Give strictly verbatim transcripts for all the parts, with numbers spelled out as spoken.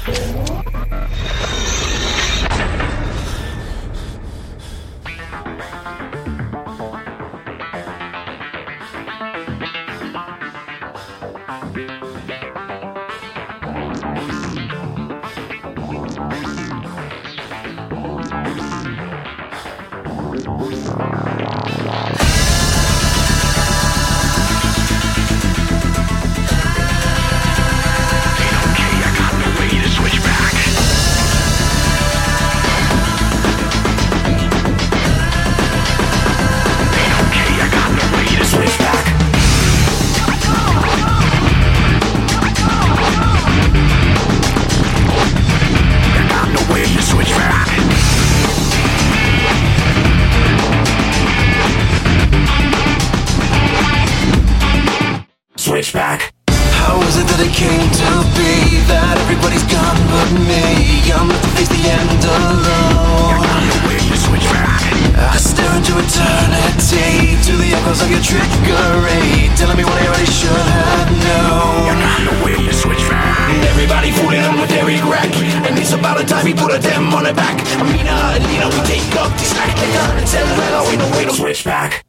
Switchback. How is it that it came to be that everybody's gone but me? I'm left to face the end alone. You're not the way to switch back. I stare into eternity, to the echoes of your trickery, telling me what I already should have known. You're not the way to switch back. And everybody fooling him with Eric Rack, and it's about a time he put a them on the back. Amina and Lena, we take up the slack. They done and tell her, oh, we no way to switch back.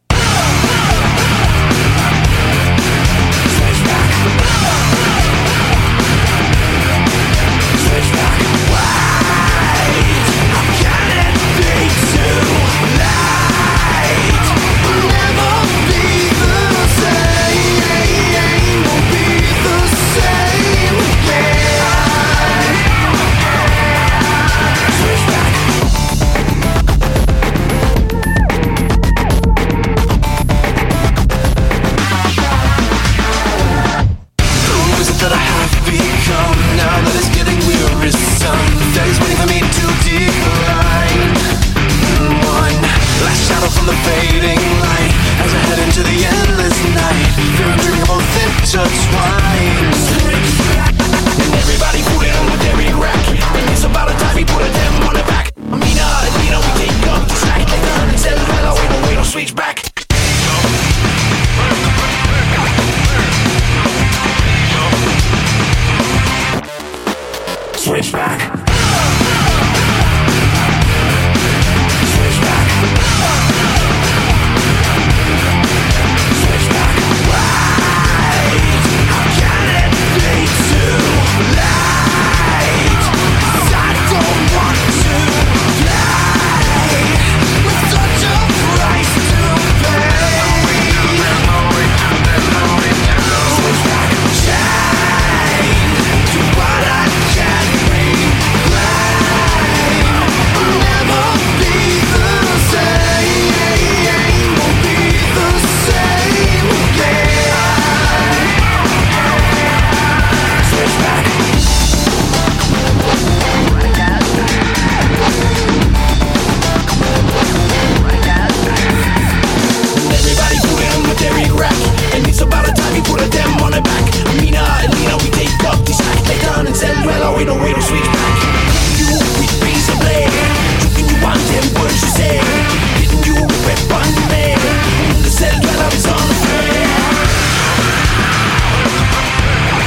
Switchback.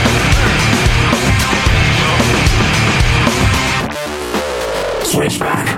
Switchback.